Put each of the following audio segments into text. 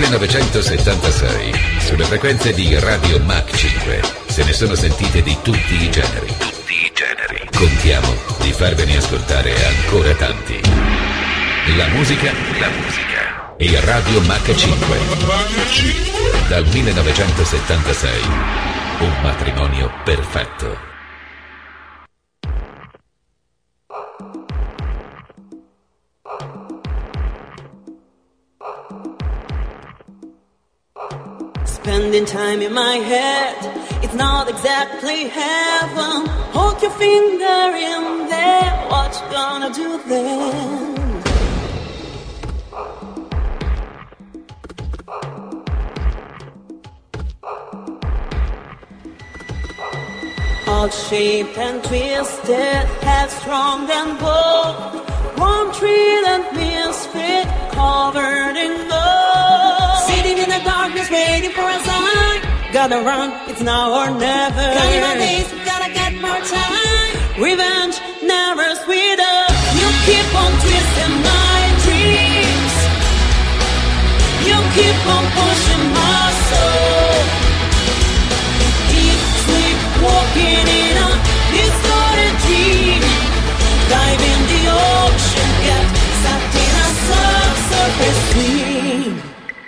1976, sulle frequenze di Radio Mach 5, se ne sono sentite di tutti i generi. Contiamo di farvene ascoltare ancora tanti. La musica e Radio Mach 5. Dal 1976, un matrimonio perfetto. Spending time in my head, it's not exactly heaven. Hold your finger in there, what you gonna do then? All shaped and twisted, headstrong and bold, one tree and misfit, covered in gold. Sitting in the darkness, waiting for a sign. Gotta run, it's now or never. Counting my days, gotta get more time. Revenge, never sweeter. You keep on twisting my dreams. You keep on pushing my soul. Deep sleep, walking in a distorted dream. Dive in the ocean, get sucked in a subsurface stream.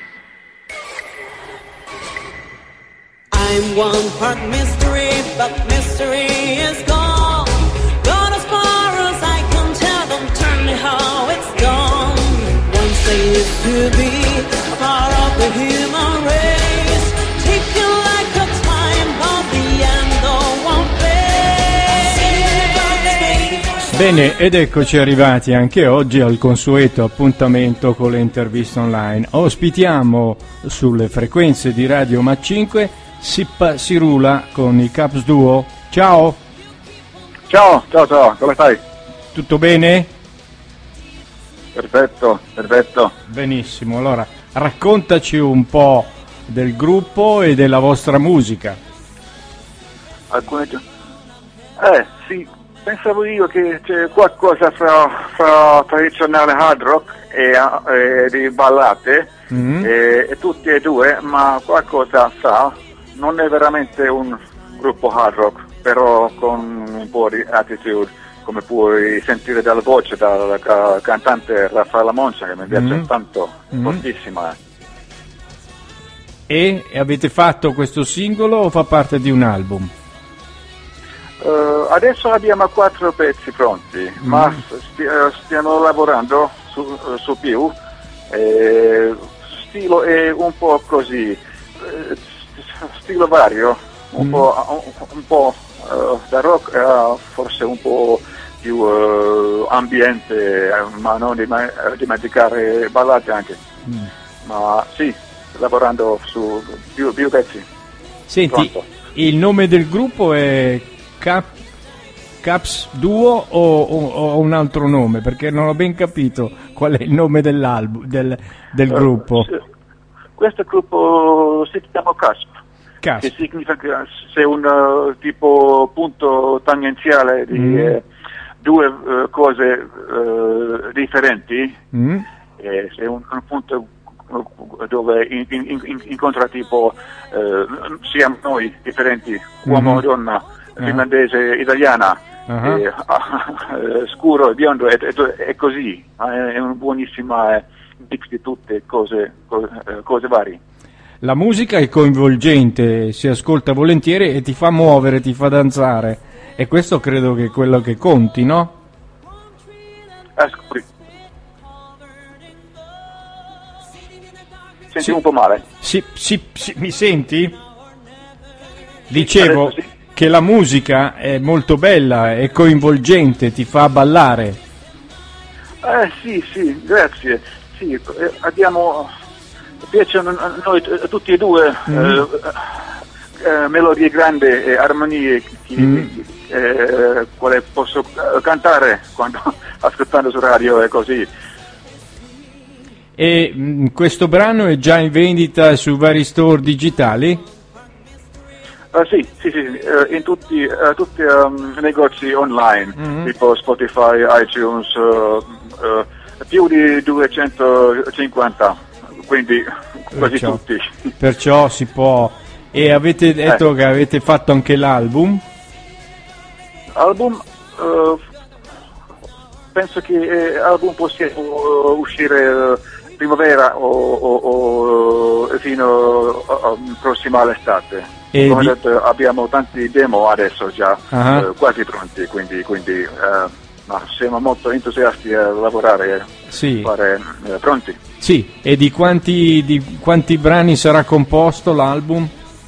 I'm one part mystery, but mystery is gone. Gone as far as I can tell, don't tell me how it's gone. Once I used to be a part of the human race, taken like a time, but the end of one place. Bene, ed eccoci arrivati anche oggi al consueto appuntamento con le interviste online. Ospitiamo sulle frequenze di Radio Mach 5 Sippa Sirula con i Caps Duo. Ciao! Ciao, come stai? Tutto bene? Perfetto. Benissimo, allora raccontaci un po' del gruppo e della vostra musica. Sì, pensavo io che c'è qualcosa fra tradizionale hard rock e di ballate, e tutti e due, ma qualcosa sa. Non è veramente un gruppo hard rock, però con un po' di attitude, come puoi sentire dalla voce dal cantante Raffaella Moncia, che mi piace tanto, fortissima. E avete fatto questo singolo o fa parte di un album? Adesso abbiamo 4 pezzi pronti, ma stiamo lavorando su più. Stilo è un po' così, stile vario, un po' da rock, forse un po' più ambiente, ma non dimenticare ballate anche. Ma sì, lavorando su più pezzi. Senti, pronto. Il nome del gruppo è Caps Duo o un altro nome? Perché non ho ben capito qual è il nome dell'album, del gruppo. Questo gruppo si chiama Casp. Che significa che c'è un tipo punto tangenziale di due cose differenti, c'è un punto dove incontra tipo siamo noi differenti, uomo e donna, finlandese, italiana, scuro e biondo, è così, è un buonissima mix di tutte cose varie. La musica è coinvolgente, si ascolta volentieri e ti fa muovere, ti fa danzare, e questo credo che è quello che conti, no? Scusi. Senti un po' male. Sì, mi senti? Dicevo che la musica è molto bella, è coinvolgente, ti fa ballare. Sì, grazie. Sì, piacciono a noi tutti e due melodie grandi e armonie quale posso cantare quando ascoltando su radio e così. E questo brano è già in vendita su vari store digitali? Sì, in tutti i negozi online, tipo Spotify, iTunes, più di 250 quindi quasi tutti. Perciò si può. E avete detto che avete fatto anche l'album? Penso che l'album possa uscire primavera o fino prossima all'estate. Come detto, abbiamo tanti demo adesso già quasi pronti, quindi siamo molto entusiasti a lavorare e fare pronti. Sì, e di quanti brani sarà composto l'album?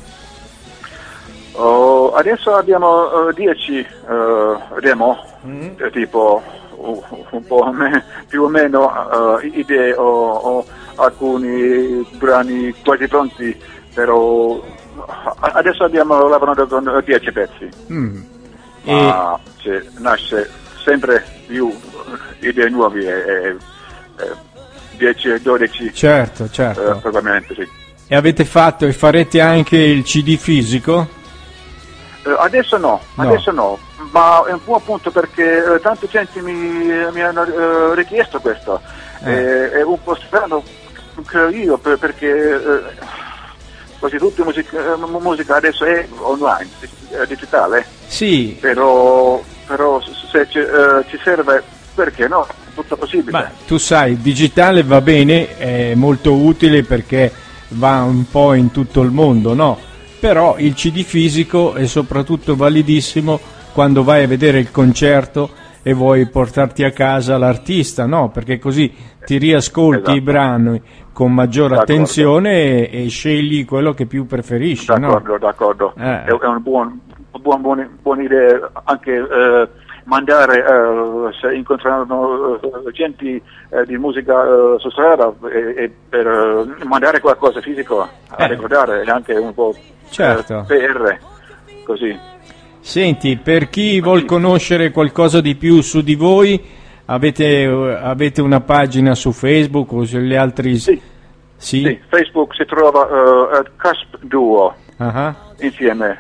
Adesso abbiamo 10 demo, tipo un po' più o meno idee o alcuni brani quasi pronti, però adesso abbiamo lavorato con 10 pezzi. Ma nasce sempre più idee nuove, 10 e 12. Certo. Probabilmente sì. E avete fatto e farete anche il CD fisico? Adesso no, ma è un po' appunto perché tanta gente mi hanno richiesto questo. È un po' strano, credo io, perché quasi tutta musica adesso è online, digitale. Sì. Però se ci serve, perché no? Tutto possibile. Ma tu sai, digitale va bene, è molto utile perché va un po' in tutto il mondo, no? Però il CD fisico è soprattutto validissimo quando vai a vedere il concerto e vuoi portarti a casa l'artista, no? Perché così ti riascolti i brani con maggiore attenzione e scegli quello che più preferisci, d'accordo. È una buona idea anche mandare, se incontrano gente di musica su strada, e per mandare qualcosa fisico a ricordare, anche un po' PR, così. Senti, per chi vuol conoscere qualcosa di più su di voi, avete una pagina su Facebook o sugli altri? Sì, Facebook si trova Cusp Duo, insieme,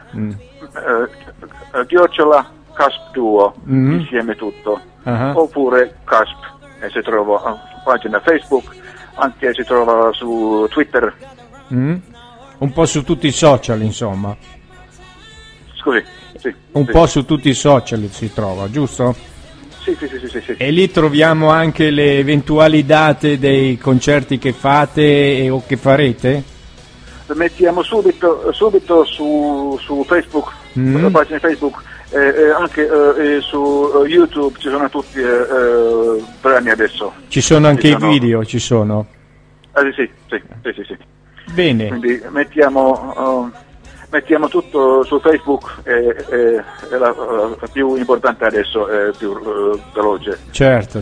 Cusp Duo, insieme tutto, oppure Cusp, e si trova pagina Facebook, anche si trova su Twitter. Un po' su tutti i social, insomma. Scusi, sì. Un po' su tutti i social si trova, giusto? Sì. E lì troviamo anche le eventuali date dei concerti che fate o che farete? Lo mettiamo subito su Facebook, sulla pagina Facebook, anche su YouTube ci sono tutti brani adesso. Ci sono anche i video, ci sono? Sì. Bene. Quindi mettiamo tutto su Facebook, e la più importante adesso è più veloce. Certo,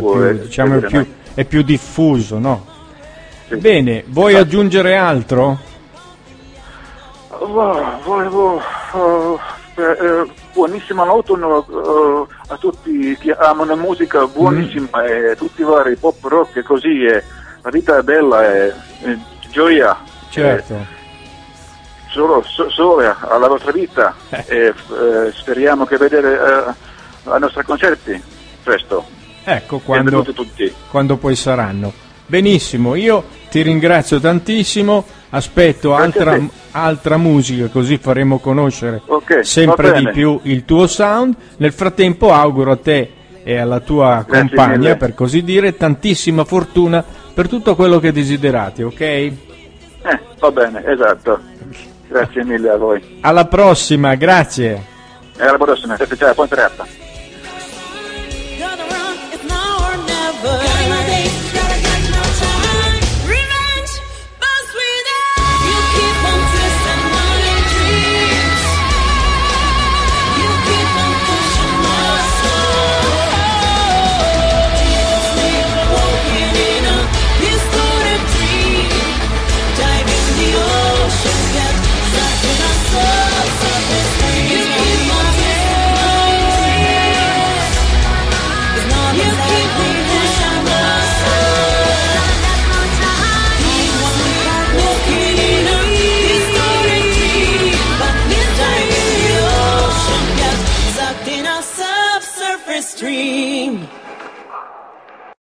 è più diffuso, no? Sì. Bene, vuoi aggiungere altro? Volevo buonissima autunno a tutti che amano musica buonissima, e tutti i vari pop rock e così, la vita è bella, e gioia. Certo. Sole alla vostra vita, e speriamo che vedere ai nostri concerti presto. Ecco, quando poi saranno. Benissimo, io ti ringrazio tantissimo, aspetto altra musica, così faremo conoscere sempre di più il tuo sound. Nel frattempo auguro a te e alla tua compagna, per così dire, tantissima fortuna per tutto quello che desiderate, ok? Va bene, esatto. Grazie mille a voi. Alla prossima, grazie. E alla prossima, ciao, buona serata.